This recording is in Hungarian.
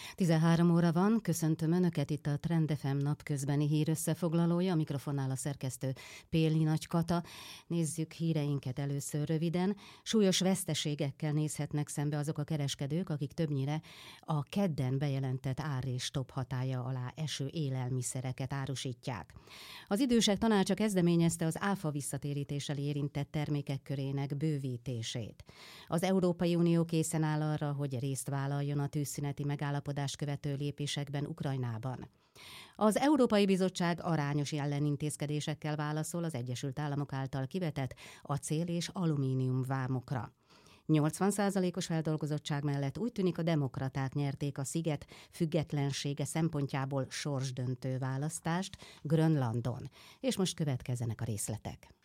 13 óra van, köszöntöm Önöket itt a Trend FM napközbeni hírösszefoglalója, a mikrofonnál a szerkesztő Péli Nagy Kata. Nézzük híreinket először röviden. Súlyos veszteségekkel nézhetnek szembe azok a kereskedők, akik többnyire a kedden bejelentett ár és stop hatálya alá eső élelmiszereket árusítják. Az Idősek Tanácsa kezdeményezte az áfa visszatérítéssel érintett termékek körének bővítését. Az Európai Unió készen áll arra, hogy részt vállaljon a tűzszüneti megállapodást követő lépésekben Ukrajnában. Az Európai Bizottság arányos ellenintézkedésekkel válaszol az Egyesült Államok által kivetett acél- és alumínium vámokra. 80%-os feldolgozottság mellett úgy tűnik, a demokraták nyerték a sziget függetlensége szempontjából sorsdöntő választást Grönlandon. És most következzenek a részletek.